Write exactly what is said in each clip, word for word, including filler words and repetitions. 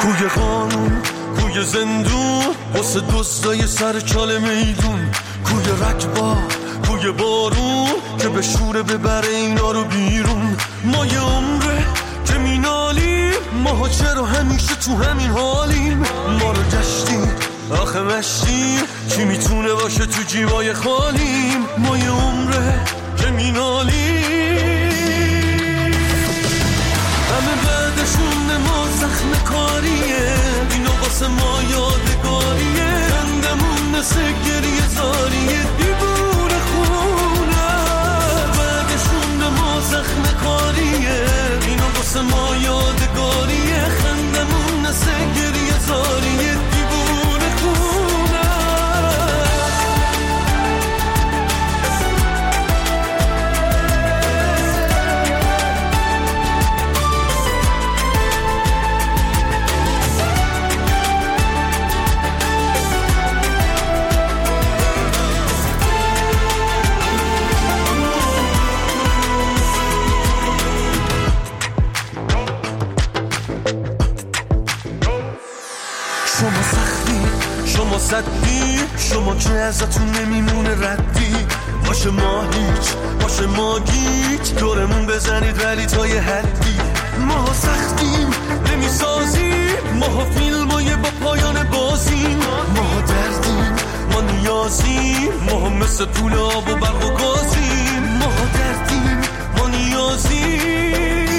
کوی قانون، کوی زندون، واسه دوستای سر چاله میدون، کوی رکبا، کوی بارون که به شوره ببره اینا رو بیرون. ما یه عمره که مینالیم، ماها چرا همیشه تو همین حالیم؟ ما رو گشتیم آخه مشتیم، کی میتونه باشه تو جیبای خالیم؟ ما یه عمره که مینالیم، همه بعدشون ما زخم کاریه، اینا واسه ما یادگاریه، خندمون مثل گریه زاریه، دیوونه خونه. بعدشون ما زخم کاریه، اینا واسه ما یادگاریه، خندمون مثل گریه زاریه، دیوونه خونه. شما سختی، شما صدی، شما که ازتون نمیمونه ردی، باشه ما هیچ، باشه ما گیج، دورمون بزنید ولی تا یه حدی. ما سختیم نمیسازیم، ما فیلمای با پایان بازیم، ما دردیم، ما نیازیم، ما مثل طول آب و برق و گازیم، ما دردیم، ما نیازیم،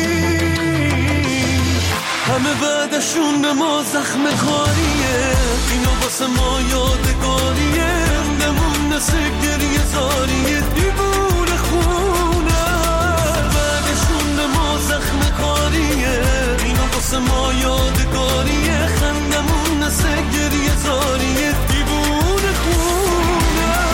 همه بعدشون به ما زخم کاریه، اینا واسه ما یادگاریه، خندمون مثل گریه زاریه، دیوونه خونه. بعدشون به ما زخم کاریه، اینا واسه ما یادگاریه، خندمون مثل گریه زاریه، دیوونه خونه.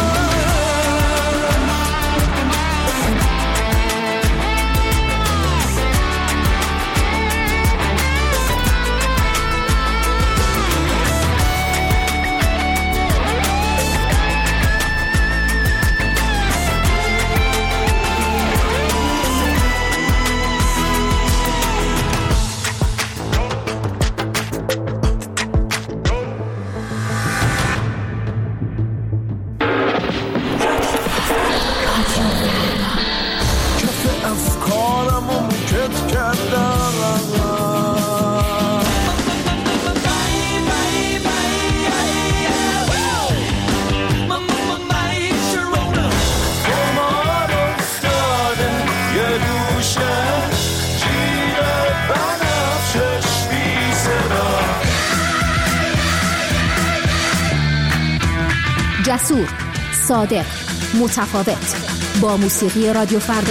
جسور، صادق، متفاوت، با موسیقی رادیو فردا.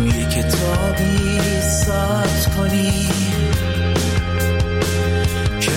کتابی ثبت کنی که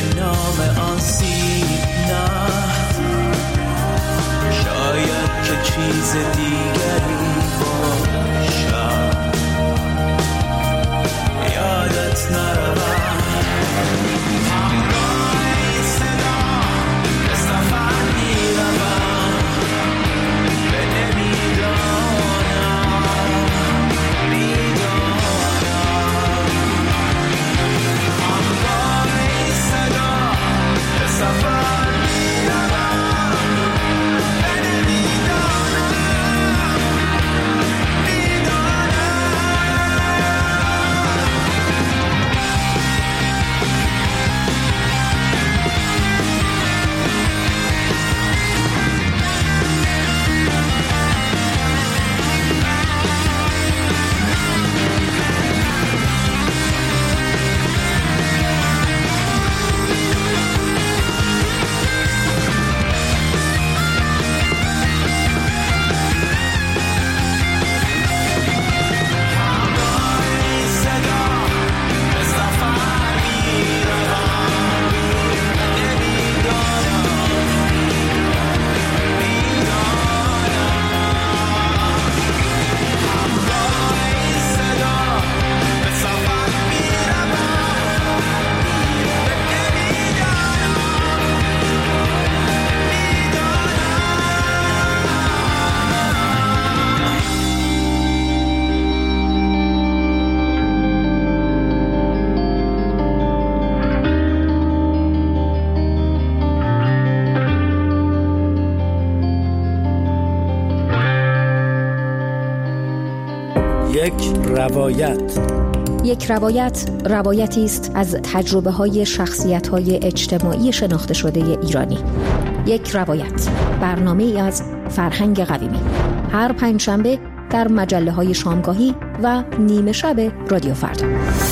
روایت. یک روایت روایتی است از تجربه های شخصیت های اجتماعی شناخته شده ایرانی. یک روایت، برنامه ای از فرهنگ قویمی، هر پنجشنبه در مجله های شامگاهی و نیمه شب رادیو فردا.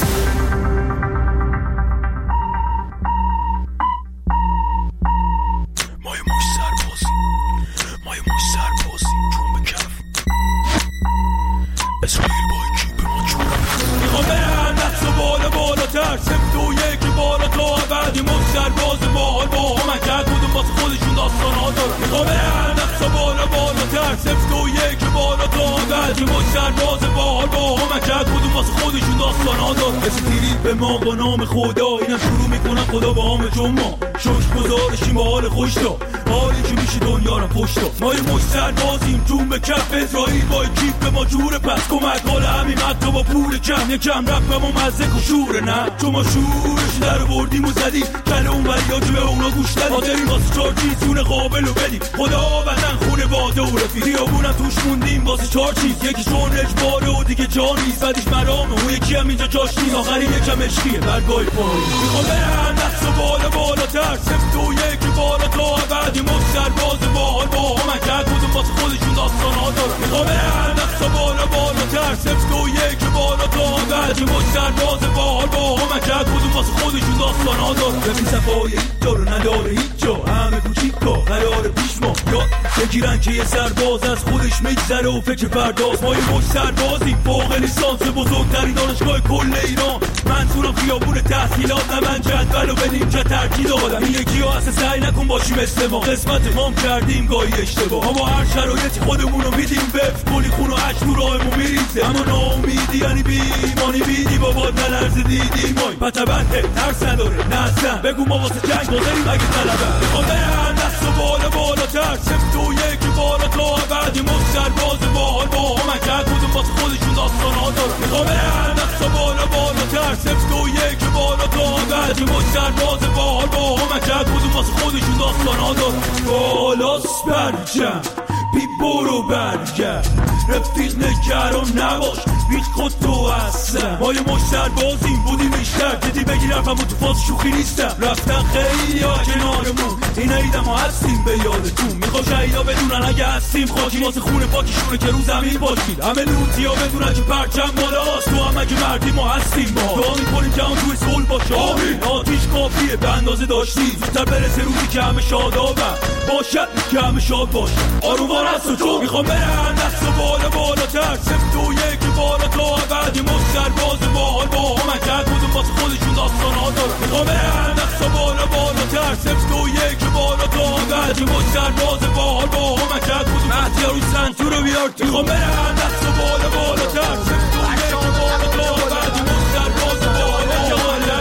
به ما با نام خدا اینم شروع میکنم خدا با هم جمعه شش گذارشیم با حال خوش دا حالی که میشه دنیا رو پشت دا ما یه مشتر بازیم جون به کف اسرائیل با کیف به ما جوره پس کمک حال همین مکتا با پول کم یکم رفت و مزه کشوره نه چون ما شورش در بردیم و زدیم کله اون وریا که به اونا گوش دادیم حاضریم واسه چار چیز جون قابل و بدیم خدا بدن خونه باده و رفیق خیابونم توش موندیم واسه چار چیز یکی چون اجباره و دیگه جا نیست بعدش مرامه اون یکی هم اینجا جاش نیست آخری یکم عشقیه برگای پایی میخوام برن دست و بالا بالاتر سفت و یکی بالا تا بعدی مستر باز باحال با هم کرد بودم واسه خودشون داستان ها دارم میخوام برن دست و بالا بالاتر سفت و یکی بالا تا بعدی مستر باز باحال با هم کرد بودم واسه خودشون داستان ها دارم ببین صفای هیچ جا رو نداره هیچ جا همه کوچیکا قرار پیش ما یاد بگیرن که یه سرباز از خودش میگذره و فکر فرداست ما یه مش سربازی فوق لیسانس بزرگترین دانشگاه کل ایران منظورم خیابون تحصیلات نه من جدولو بدیم چه ترکیب آدم این یکی ها اصلا سعی نکن باشی مثل ما قسمت مام کردیم گاهی اشتباه اما هر شرایطی خودمونو میدیم وفت کلی خون و عشق تو راهمون میریزه اما ناامیدی یعنی بیمانی بیدی بابا نلرز دیدی مای پتبنده ترس نداره نه بگو ما واسه جنگ بازاریم اگه طلبه میخوام برن دست و بالا بالاتر سفت و یکی بالا تا بعدی مستر باز باحال با هم کرد بودم واسه خودشون داستان ها دارم میخوام برن دست و بالا بالاتر سفت و یکی بالا تا بعدی مستر باز باحال با هم کرد بودم واسه خودشون داستان ها دارم بالاست برجم بی برو برگرد رفیق نگران نباش بیت خود تو هستم ما یه مشتر بازیم بودیم بیشتر دیدی بگیرم و تو فاز شوخی نیستم رفتن خیلی ها کنارمون این ایدم ها هستیم به یادتون میخوا شهیدا بدونن اگه هستیم خاکی واسه خونه پاکیشونه که رو زمین باشید همه لوتی ها بدونن که پرچم بالاست تو هم اگه مردی ما هستیم با دعا میکنیم که هم توی صلح باشه آمین آتیش کافیه به اندازه داشتی زودتر برسه روزی که همه شادابم باشد که همه شاد باشه آرومان هست و چون میخوام برن دست و بالا بالاتر سفت و یکی بالا تا بعدی مستر باز باحال با هم کرد بودم واسه خودشون داستان ها دارم میخوام برن دست و بالا بالاتر سفت و یکی بالا تا بعدی مستر باز باحال با هم کرد بودم مهدی روی سنتور رو بیار میخوام برن دست و بالا بالاتر سفت و یکی بالا تا بعدی مستر باز باحال با هم کرد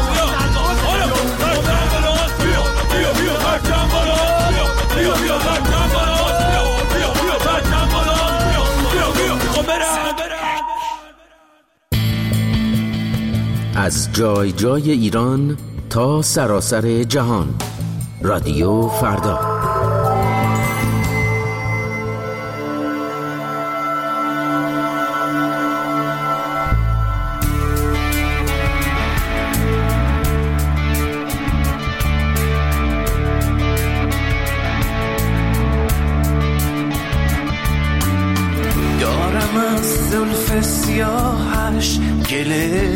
از جای جای ایران تا سراسر جهان رادیو فردا. دارم از زلف سیاهش گله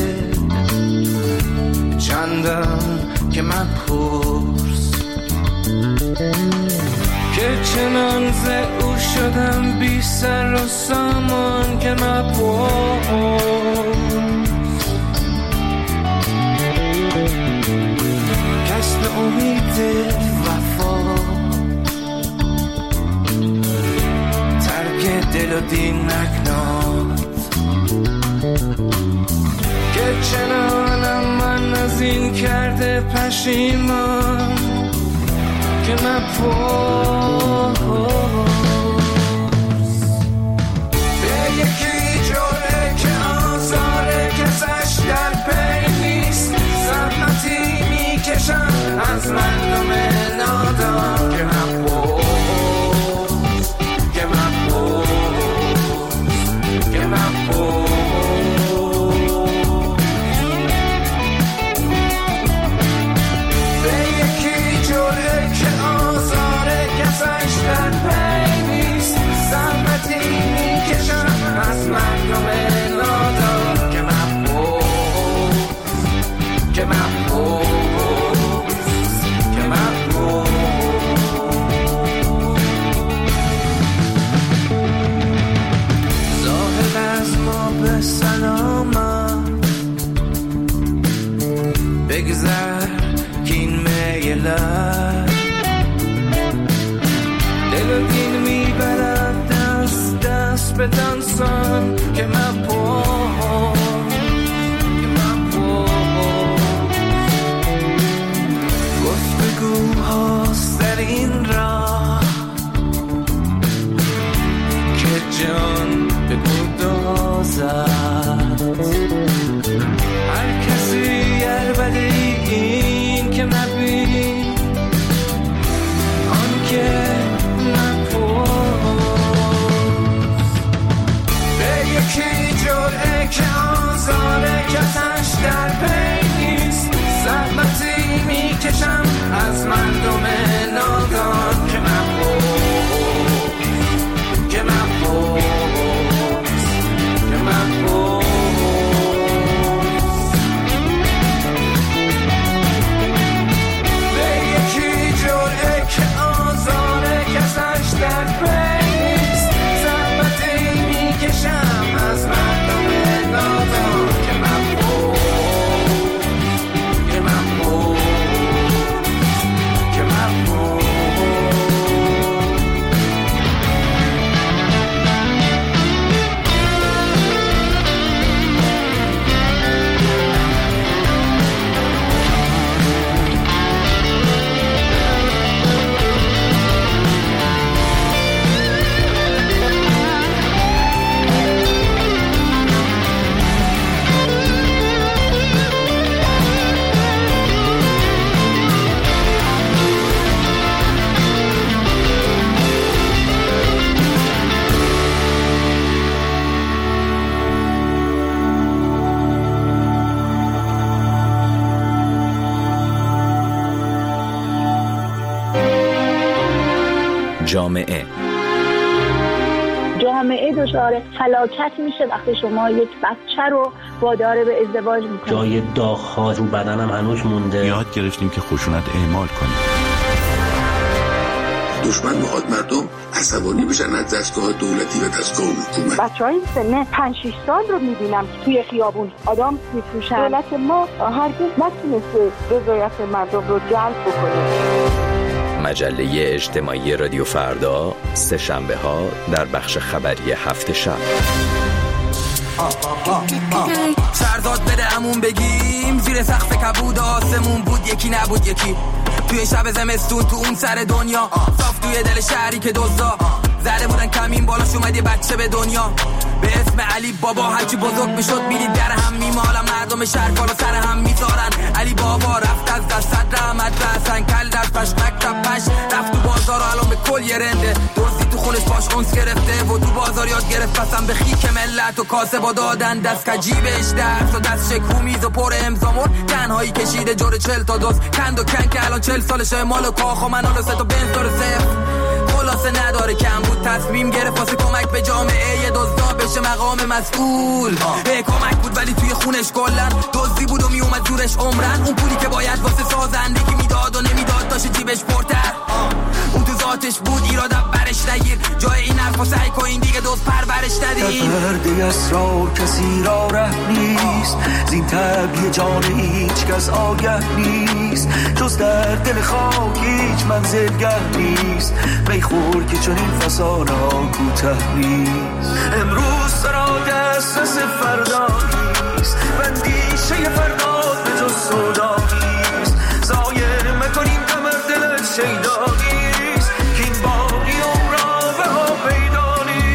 چندم که من پرس که چنان ز او شدم بی سر و سامان که من پرس کسب امید وفا ترک دل و دین نکناد که چنانم من از این کرده پشیمان که نپرس به یکی جوره که آزاره کسش در پی نیست زحمتی میکشم از مردم نادان که نپرس که نپرس که نپرس بگذر که این میلم دل دین میبرد دست دست به دنسان که من پا که من پا گفتگو هاست در این راه که جان به گدازد هر کسی عربده این که مبین آن که یکی جرعه که آزاره کسش در پی نیست زحمتی میکشم از مردم نادان که من بود که من بود که من بود به یکی جرعه که آزاره کسش در پی نیست زحمتی میکشم از مردم نادان که من بود که من بود که من بود جامعه جامعه دچار فلاکت میشه وقتی شما یک بچه رو وادار به ازدواج میکنید. جای داغ‌ها رو بدنم هنوز مونده. یاد گرفتیم که خشونت اعمال کنیم. دشمن میخواد مردم عصبانی بشن از دستگاه دولتی و دستگاه حکومت. بچهای سن پنج شش سال رو میبینم که توی خیابون آدم میفروشن. دولت ما هرگز نتونسته رضایت مردم رو جلب بکنه. مجله اجتماعی رادیو فردا سه شنبه ها در بخش خبری هفت شب. سرداد بده همون بگیم زیر سقف کبود آسمون بود یکی نبود یکی توی شب زمستون تو اون سر دنیا صاف توی دل شهری که دزدا زده بودن کمین بالاش اومد یه بچه به دنیا به اسم علی بابا هرچی بزرگ میشد میدید در هم میمالن مردم شهر بالا سر هم میذارن علی بابا رفت از دست رحمت رسن کل در پش مکتب پش رفت تو بازار و الان به کل یه رنده دزدی تو خونش باش اونس گرفته و تو بازار یاد گرفت پسن به خیک ملت و کاسه با دادن دست کجیبش درس و دست شکو میز و پر امزامون تنهایی کشیده جور چل تا دوست کند و کن که الان چل سالشه مال و کاخ و منال و ستا بنز داره صفر خلاصه نداره کم بود تصمیم گرفت واسه کمک به جامعه یه دزدا بشه مقام مسئول به کمک بود ولی توی خونش کلن دزدی بود و میومد زورش عمرن اون پولی که باید واسه سازندگی میداد و نمیداد داشت جیبش پرتر اون تو ذاتش بود ایرادم برش نگیر جای این حرفا سعی کن دیگه دوست پرورش ندین پرده اسرار کسی را ره نیست زین طبیع جان هیچ کس آگه نیست جز در دل خاک هیچ منزلگه نیست بیخور که چون این فسانه ها کوته نیست امروز سرا دسترس فردا نیست بندیشه فردا به جز سودا نیست زایه مکنیم کمر دلت شیدا نیست که این باقی عمرا به ها پیدا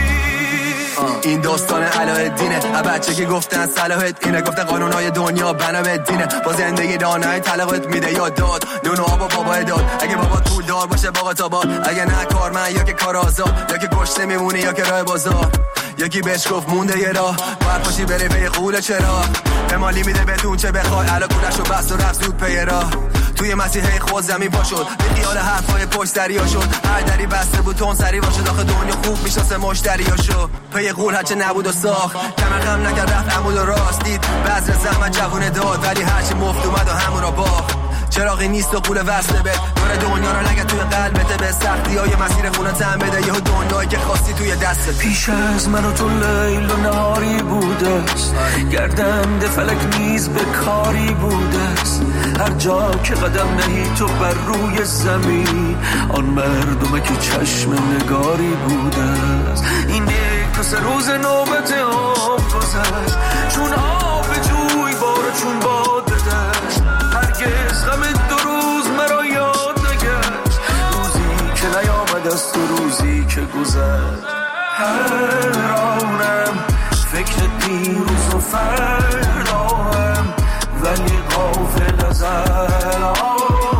نیست این داستان علایالدینه بچه که گفتن صلاحت اینه گفتن قانونهای دنیا بنا به دینه با زندگی دانای طلاقت میده یاد داد نون و آب و بابا داد اگه بابا پول دار باشه باقا تا باد اگه نه کارمند یا که کار آزاد یا که گشته میمونه یا که راه بازار یکی بهش گفت مونده یه راه باید پاشی بری پی قول چرا امالی میده بدون چه بخوای علا کولش رو بست و رفت زود پی راه توی مسیحه خود زمین پا شد به خیال حرفای پشت دریا شد هر دری بسته بود تون سری باشه داخل دنیا خوب میشناسه مشتریا شد پی قول هرچه نبود و ساخت کمر غم نکرد رفت عمود و راست دید بذر زحمت جوونه داد ولی هرچی مفت اومد و همون را باخت چراغی نیست و قول وصله بد دور دنیا رو نگه توی قلبت به سختی های مسیر خونه تن بده یه دنیایی که خواستی توی دستت. پیش از من و تو لیل و نهاری بوده است، گردنده فلک نیز به کاری بوده است. هر جا که قدم نهی تو بر روی زمین، آن مردمه که چشم نگاری بوده است. این یک سه روز نوبت آب گذشت، چون آب جوی بارو چون باد بدشت. هرگز غم دو روز مرا یاد نگشت، روزی که نیامد از تو روزی که گذشت. حیرانم فکر دیروز و فرداهم، ولی غافل از الانم.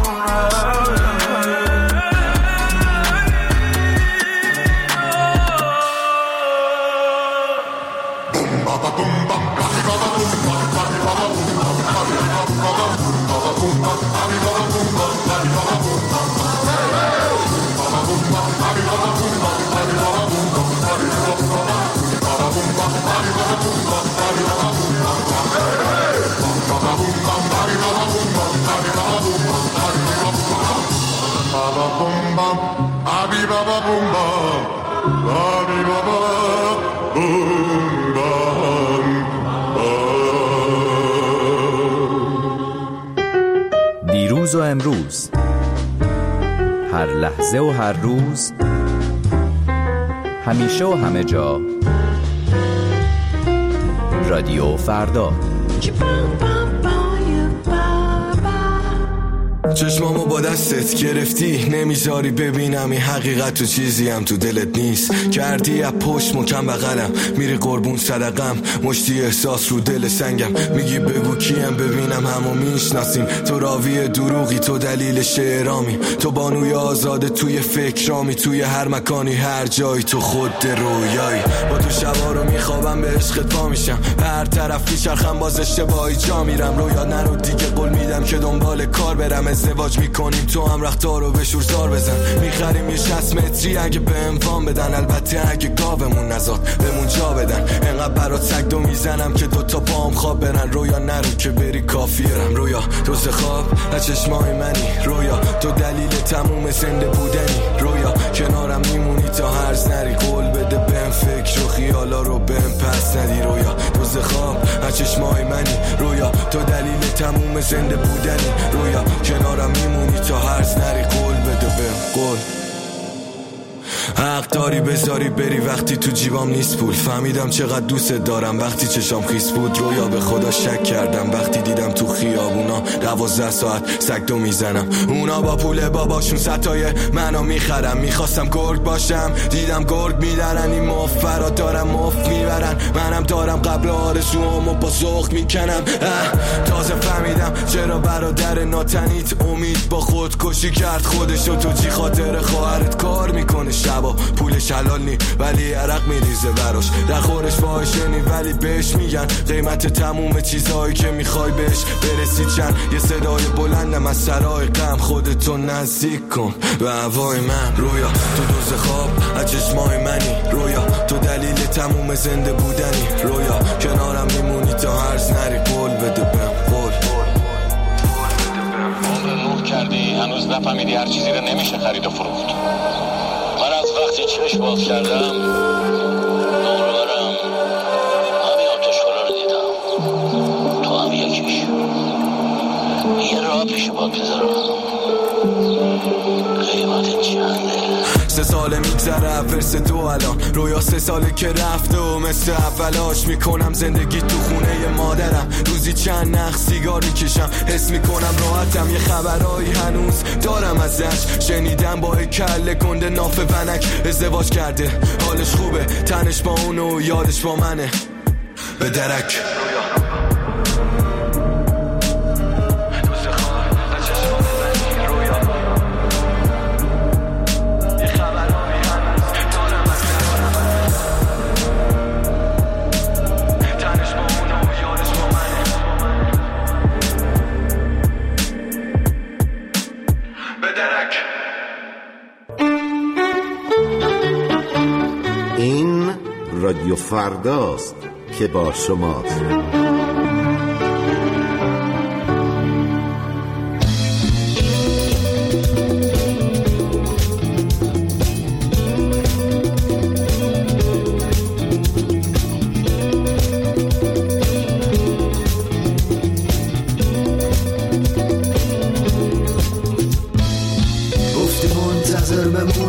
دیروز و امروز، هر لحظه و هر روز، همیشه و همه جا، رادیو فردا. چشمامو با دستت گرفتی، نمیذاری ببینم این حقیقت تو چیزی هم تو دلت نیست. کردی از پشت مکم بغلم، میری قربون صدقم، مشتی احساس رو دل سنگم. میگی بگو کیم ببینم همو میشناسیم. تو راوی دروغی، تو دلیل شعرامی، تو بانوی آزاده توی فکرامی. توی هر مکانی هر جایی تو خود رویایی. با تو شبا رو میخوابم به عشقت پا میشم، هر طرف میچرخم باز اشتباهی جا میرم. رویا نرو دیگه قول میدم که دنبال کار برم. ازدواج میکنیم تو هم رختارو به شورزار بزن. میخریم یه شصت متری اگه به اموان بدن، البته اگه گاومون نزاد بمون جا بدن. انقدر برات سگ دو میزنم که دوتا پام خواب برن. رویا نرو که بری کافیرم. رویا تو خواب از چشمای منی، رویا تو دلیل تموم زنده بودنی. رویا کنارم میمونی تا هرز نری، قول بده بهم فکر و خیالا رو بهم پس ندی. رویا تو خواب از چشمای منی، رویا تو دلیل تموم زنده بودنی. رویا کنارم میمونی تا هرز نری، قول بده بهم قول. حق داری بذاری بری وقتی تو جیبام نیست پول. فهمیدم چقدر دوست دارم وقتی چشام خیس بود. رویا به خدا شک کردم وقتی دیدم تو خیابونا دوازده ساعت سگ دو میزنم. اونا با پول باباشون ستای منو میخرم. میخواستم گرگ باشم دیدم گرگ میدارن. این مفرا دارم مفت میبرن، منم دارم قبل آرزوامو با ذوق میکنم. تازه فهمیدم چرا برادر ناتنیت امید با خودکشی کرد خودشو. تو چی خاطر خواهرت کار میکنه شبا، پولش حلال نی ولی عرق میریزه براش. در خورش فاحشه نی ولی بهش میگن قیمت تموم چیزایی که میخوای بهش برسی چند. یه صدای بلندم از سرای غم، خودتو نزدیک کن به هوای من. رویا تو دوز خواب از چشمای منی، رویا تو دلیل تموم زنده بودنی. رویا کنارم میمونی تا هرز نری، قول بده بهم قول. عمر نور کردی هنوز نفهمیدی هر چیزی رو نمیشه خرید و فروخت. من از وقتی چشم باز کردم دوربرم همین آتش‌خالا رو دیدم، تو هم یکیش. یه راه پیش باد بذارم، قیمت چنده؟ سه ساله میگذره ورس دو الان. رویا سه ساله که رفته و مثل اولاش میکنم زندگی تو خونه مادرم. روزی چند نخ سیگار میکشم، حس میکنم راحتم. یه خبرایی هنوز دارم ازش، شنیدم با کله گنده ناف ونک ازدواج کرده. حالش خوبه، تنش با اونو یادش با منه. به درک رادیو فرداست که با شماست.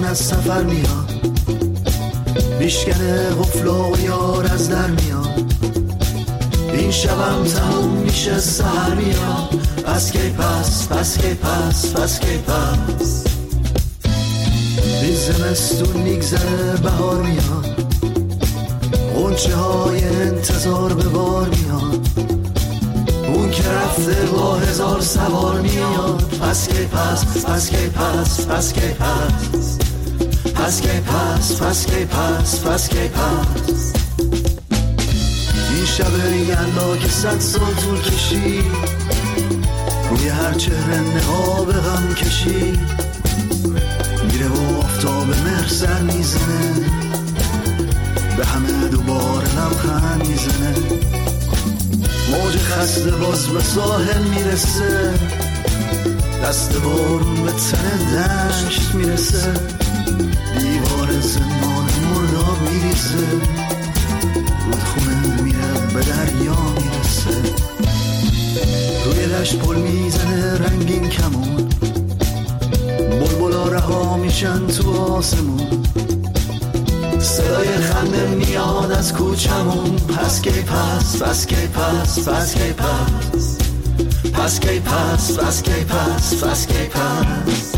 از سفر میاد، میشکنه قفل و یار از در میاد. این شبم تموم میشه سحر میاد. پس کی پس پس کی پس پس کی پس این زمستون میگذره بهار میاد، غنچه های انتظار به بار میاد. اون که رفته با هزار سوار میاد. پس کی پس پس کی پس پس کی پس پس کی پس پس کی پس پس کی پس این شب یلا که صد سال طول کشید، روی هر چهره نقاب غم کشید. میره و آفتاب مهر سر میزنه، به همه دوباره لبخند میزنه. موج خسته باز به ساحل میرسه، دست بارون به تن دشت میرسه. دیوار زمان مرداب میریزه، رودخونه میره به دریا میرسه. روی دشت پل میزنه رنگین کمون، بلبلا رها میشن تو آسمون. صدای خنده میاد از کوچمون. پس کی پس پس کی پس پس کی پس پس کی پس پس کی پس پس کی پس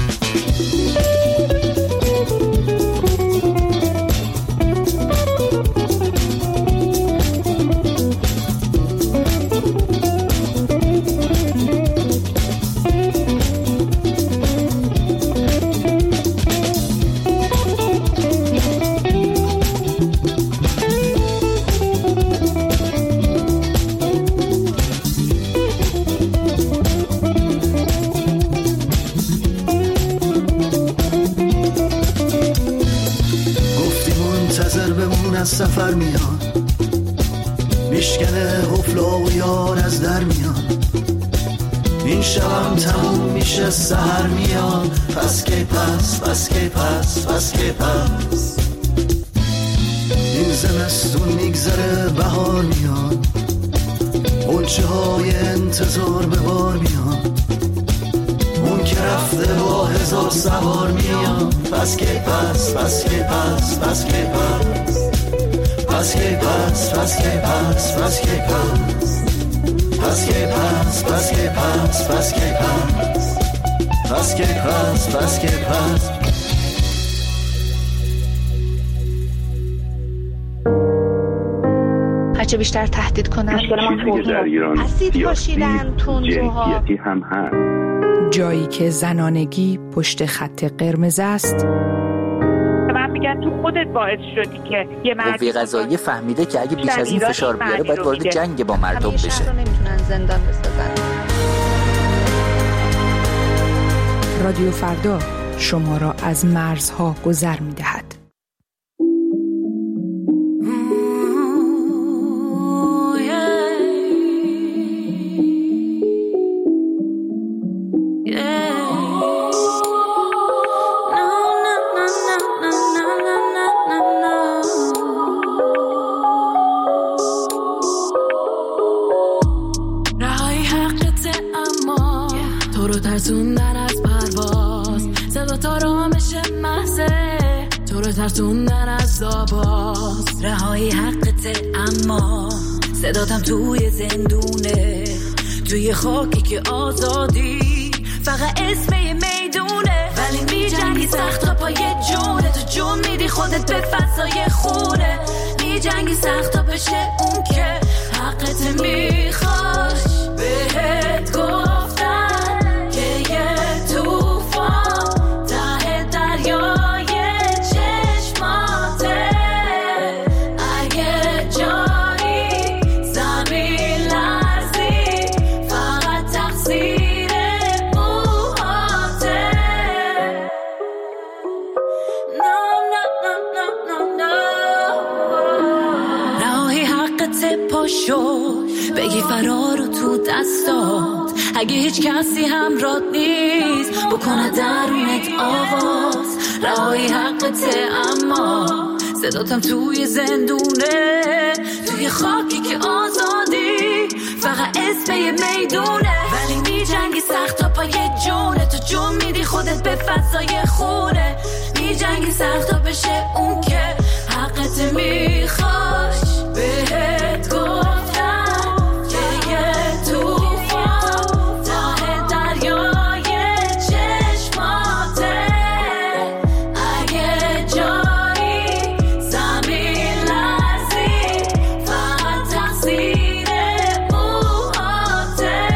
سفر میاد، میشکنه قفل و یار از در میاد. این شبم تموم میشه سحر میاد. پس کی پس پس کی پس پس کی پس این زمستون میگذره بهار میاد، غنچه های انتظار به بار میاد. اون که رفته با هزار سوار میاد. پس کی پس پس کی پس پس کی پس پس کی پس پس کی پس پس کی پس پس کی پس پس کی پس پس کی پس پس کی پس پس کی پس هرچه بیشتر تهدید کنن در ایران اسید پاشیدن تندروها هم هست. جایی که زنانگی پشت خط قرمز است. من میگن تو خودت باعث شدی که یه مرد قوه قضاییه فهمیده که اگه بیش از این فشار بیاره باید وارد جنگ با مردم بشه. همیشه رو نمیتونن زندان بسازن. رادیو فردا شما را از مرزها گذر میدهد. ترسوندن از پرواز، صدا تا رامش محضه تو رو ترسوندن از آواز. رهایی حقته اما صداتم توی زندونه، توی خاکی که آزادی فقط اسم یه میدونه. ولی می جنگی سخت تا پای جونه، تو جون میدی خودت به فضای خونه. می جنگی سخت تا بشه اون که حقت میخواش. بهت گفتم که یه توفان ته دریای چشماته. اگه جایی زمین لرزی فقط تقصیر موهاته. No, no, no, no, no, no. رهایی حقت پاشو بگی فرارو تو دستات. اگه هیچ کسی همراهت نیست بکنه درونت آواز. رهایی حقته اما صداتم توی زندونه، توی خاکی که آزادی فقط اسم یه میدونه. ولی می جنگی سخت تا پای جونه، تو جون میدی خودت به فضای خونه. می جنگ سخت بشه اون که حقت میخواش بهت گفتم که یه توفان ته دریای چشماته اگه جایی زمین لرزی فقط تقصیر موهاته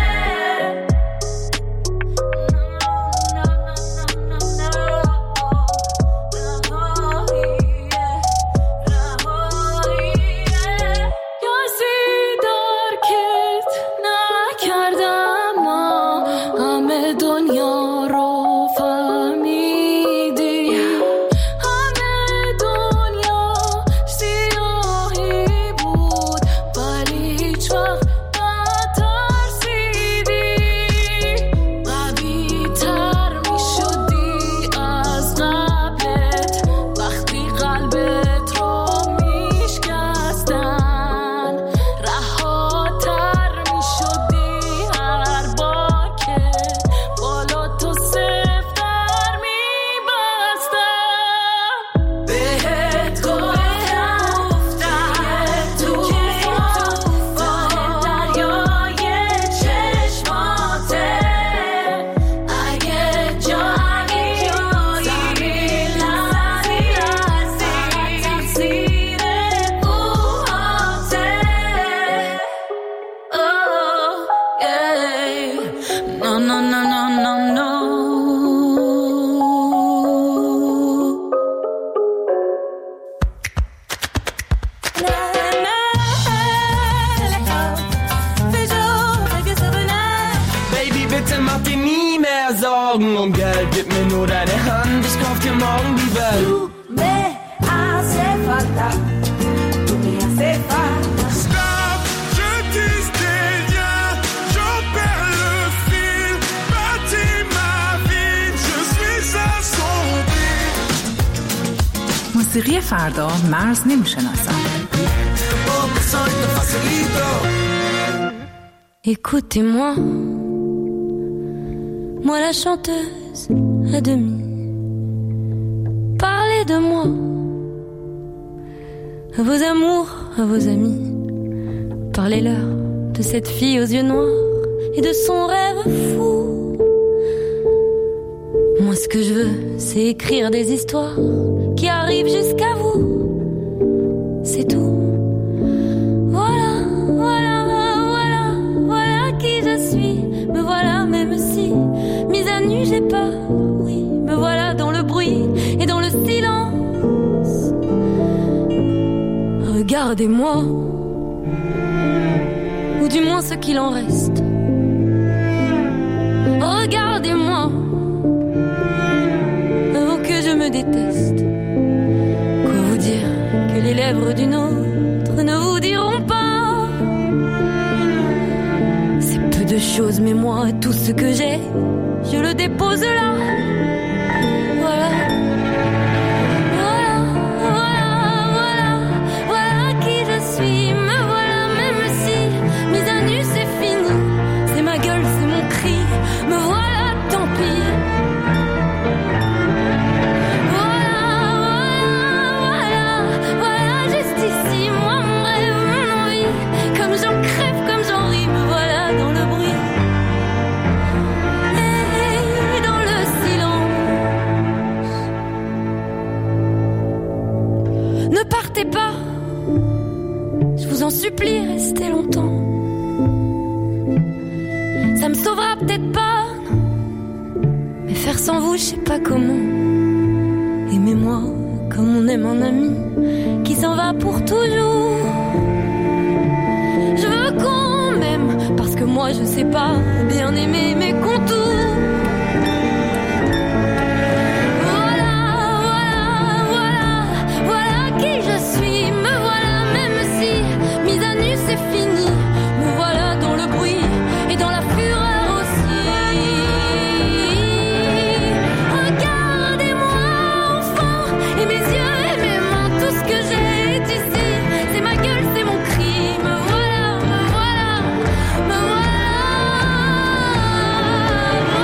Sorgen um Geld, gib mir nur deine Hand, ich kauf dir morgen die Welt. Du me hace falta, tu me hace falta. Stop, je disais rien, j'en perds le fil, bâtis ma vie, je suis assombri. موسیقی فردا مرز نمیشناسم. Écoutez-moi, moi la chanteuse à demi. Parlez de moi, à vos amours, à vos amis. Parlez-leur de cette fille aux yeux noirs et de son rêve fou. Moi ce que je veux, c'est écrire des histoires qui arrivent jusqu'à vous. C'est tout. Voilà, voilà, voilà, voilà qui je suis. Me voilà même si mise à nu j'ai peur. Oui, me voilà dans le bruit et dans le silence. Regardez-moi, ou du moins ce qu'il en reste. Regardez-moi, avant que je me déteste. Quoi vous dire que les lèvres d'une autre ne vous diront pas. C'est peu de choses, mais moi, tout ce que j'ai, je le dépose là. Voilà. Voilà, voilà, voilà, voilà qui je suis. Me voilà, même si mise à nu c'est fini. C'est ma gueule, c'est mon cri. Me voilà, tant pis. Voilà, voilà, voilà, voilà, juste ici. Moi, mon rêve, mon envie. Comme j'en crève, comme j'en ris. Me voilà dans le bruit. Et dans le silence. Ne partez pas. Je vous en supplie, restez longtemps. Ça me sauvera peut-être pas, non. Mais faire sans vous, je sais pas comment. Aimez-moi comme on aime un ami qui s'en va pour toujours. Je veux qu'on m'aime parce que moi je sais pas bien aimer mes contours. Voilà, voilà, voilà, voilà qui je suis. Me voilà même si mise à nu c'est fini. Me voilà dans le bruit et dans la fureur aussi. Regardez-moi enfant et mes yeux et mes mains, tout ce que j'ai est ici. C'est ma gueule, c'est mon cri. Me voilà, me voilà, me voilà.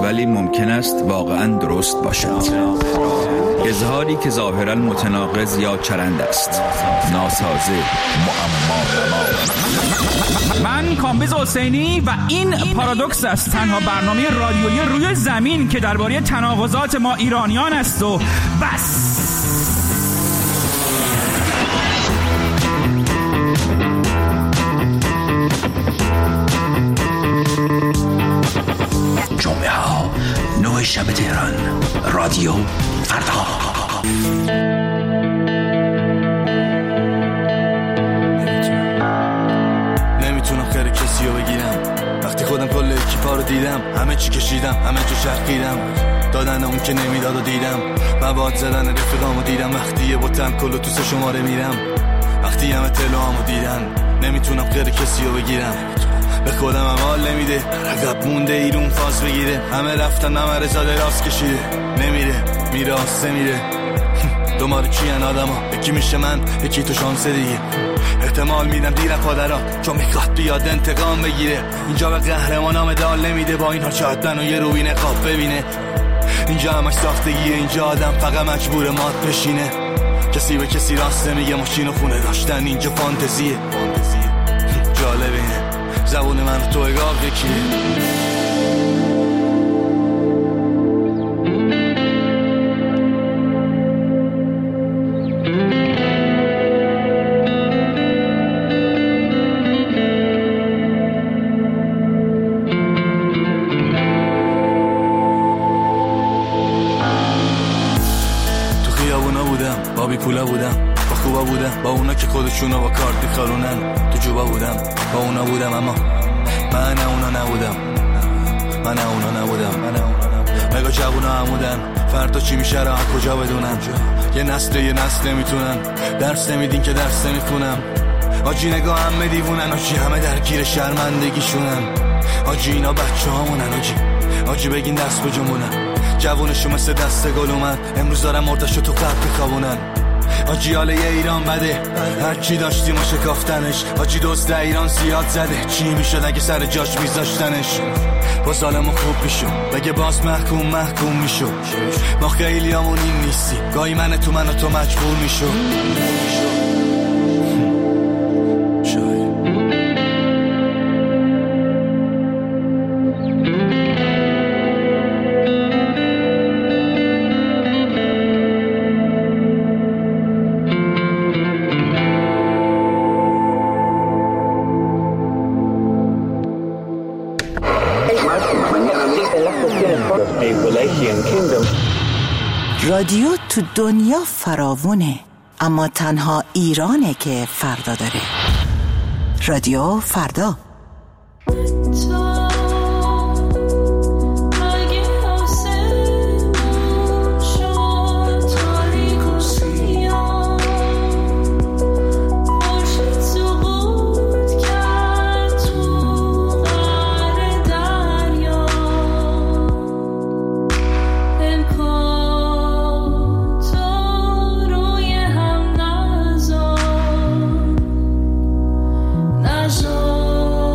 ولی ممکن است واقعا درست باشد. اظهاری که ظاهرا متناقض یا چرند است، ناسازه، معما نما. من کامبیز حسینی و این پارادوکس است، تنها برنامه رادیویی روی زمین که درباره تناقضات ما ایرانیان است و بس. جمعه ها نه شب تهران، رادیو فردا. نمیتونم خیر کسی رو بگیرم وقتی خودم کل اکیپا رو دیدم، همه چی کشیدم، همه جو چرخیدم، دادن اون که نمیداد و دیدم، مواد زدن رفیقامو دیدم، وقتی یه بوتن کلو تو سه شماره میرم، وقتی همه تلوامو دیدن. نمیتونم خیر کسی رو بگیرم، به خودم هم حال نمیده، عقب مونده ایرون فاز بگیره، همه رفتن همه رزاده راست کشیده، نمیره میره آسه میره. دوماره کیان آدم ها، یکی میشه من، یکی تو شانسه دیگه. احتمال میدم دیرم پادرات چون میخواد بیاد انتقام بگیره. اینجا به قهرمان ها مدال نمیده، با اینها چهتن و یه روی نقاب ببینه. اینجا همش ساختگیه، اینجا آدم فقط مجبور مات بشینه. کسی به کسی راست نمیگه، ماشین و خونه داشتن اینجا فانتزیه. جالب اینه زبون من تو اگاه بکیه. پولا بودم، با خوبا بودم، با اونا که خودشونو با کارت میخارونن. تو جوبا بودم، با اونا بودم، اما من اونا نبودم. من اونا نبودم. مگا جوونا همودن، فردا چی میشه را کجا بدونم. یه نسل یه نسل نمیتونن، درس نمیدین که درس نمیخونم. آجی نگاه همه دیوونن، آجی همه درگیر شرمندگیشونن. آجی اینا بچه هامونن، آجی آجی بگین دست بجنبونن. جوونشو مثل دست گل اومد، امروز دارم مردشو تو قبل بخوابونن. آجی حاله یه ایران بده، هرچی داشتیم و شکافتنش. آجی دوست ایران زیاد زده، چی میشد اگه سر جاش میذاشتنش. باز حالمون خوب میشو، بگه باز محکوم محکوم میشو. ما خیلی همون این نیستی، گاهی من تو من و تو مجبور میشو. رادیو تو دنیا فراوونه، اما تنها ایرانه که فردا داره. رادیو فردا. نزار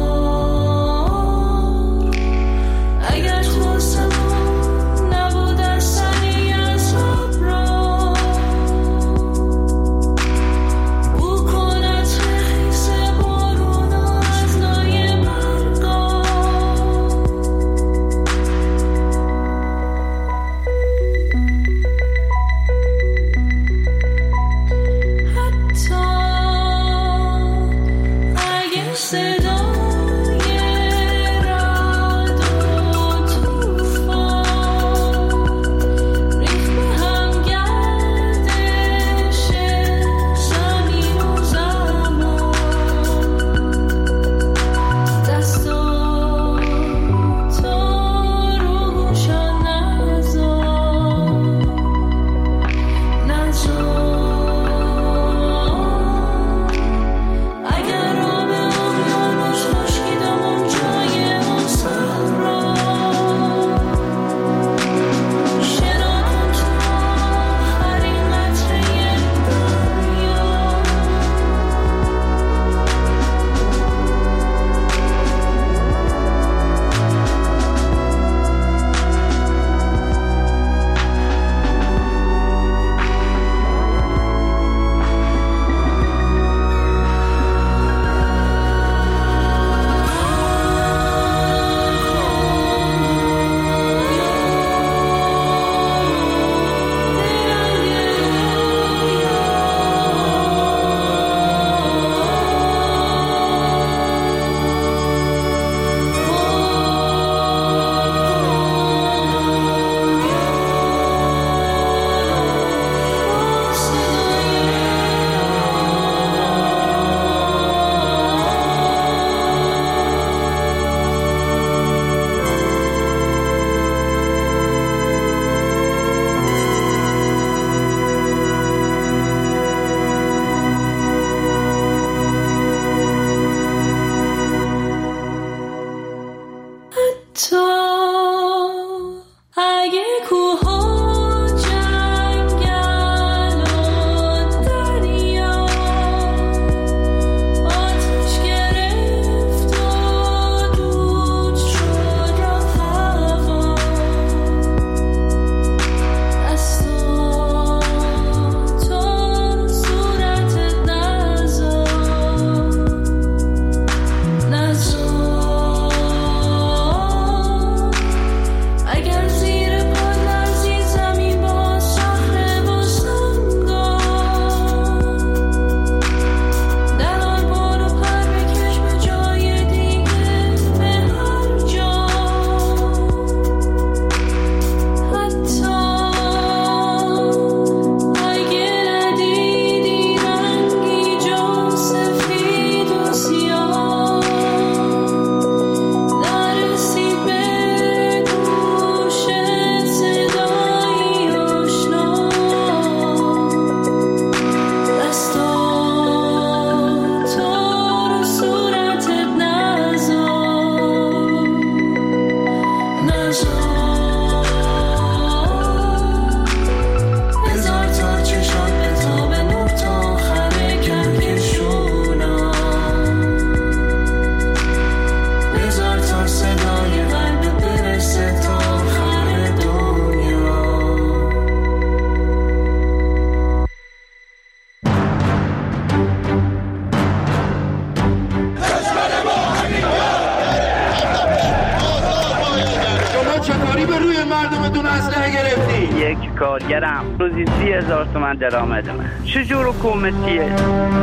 کدوم اسلحه گرفتی؟ یک کارگرم روزی سی هزار تومن درآمد من. چجور حکومتیه؟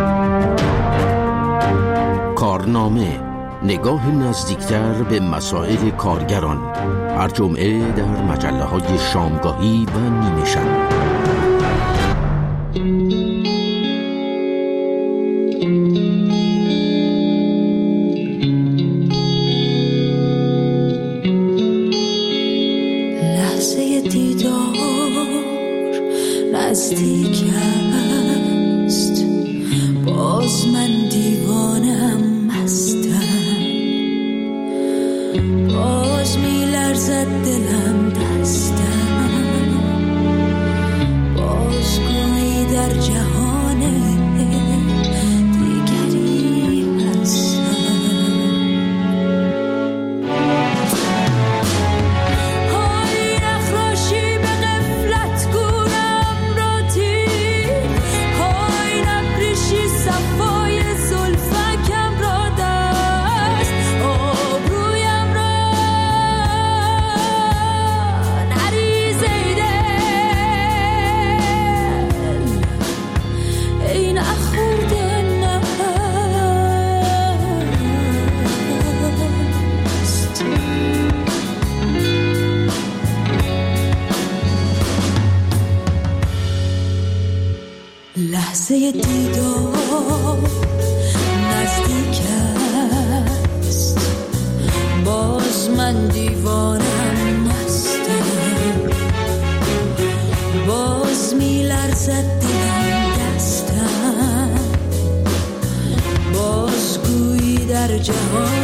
کارنامه، نگاه نزدیکتر به مسائل کارگران، هر جمعه در مجله های شامگاهی و نیمه شب. لحظه دیدار نزدیک است، باز من دیوانم هستم، باز می لرزد دلم دستم، باز گویی در جهان دیگری هستم. های نخراشی به غفلت گورم را تیر، های نپریشی صفای زلفکم را دست، آبرویم را نریز ای دل، ای نخورده نست. لحظه دیدار نزدیک است، باز من دیوانم هستم، باز می لرزد دلم دستم، باز گویی در جهان